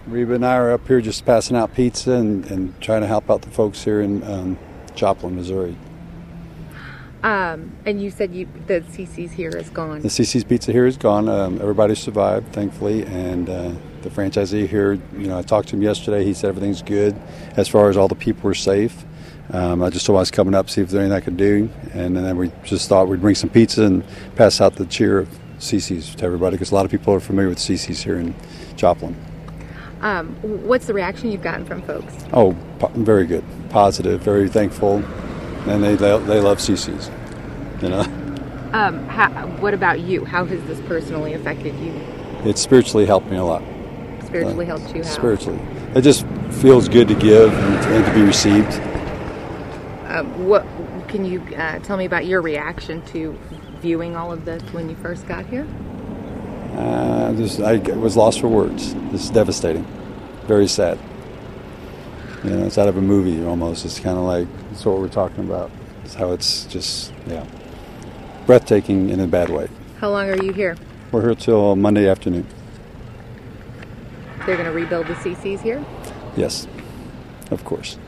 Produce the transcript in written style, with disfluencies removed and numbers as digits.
Reba and I are up here just passing out pizza and trying to help out the folks here in Joplin, Missouri. And you said the CC's here is gone. The CC's Pizza here is gone. Everybody survived, thankfully, and the franchisee here, I talked to him yesterday. He said everything's good as far as all the people are safe. I just told him I was coming up to see if there's anything I could do, and then we just thought we'd bring some pizza and pass out the cheer of CC's to everybody, because a lot of people are familiar with CC's here in Joplin. What's the reaction you've gotten from folks? Oh, very good, positive, very thankful, and they love CC's. What about you? How has this personally affected you? It spiritually helped me a lot. Spiritually helped you how? Spiritually. It just feels good to give and to be received. What can you tell me about your reaction to viewing all of this when you first got here? I was lost for words. This is devastating. Very sad. It's out of a movie almost. It's kind of like, it's what we're talking about. It's how it's just, breathtaking in a bad way. How long are you here? We're here till Monday afternoon. They're going to rebuild the CC's here? Yes, of course.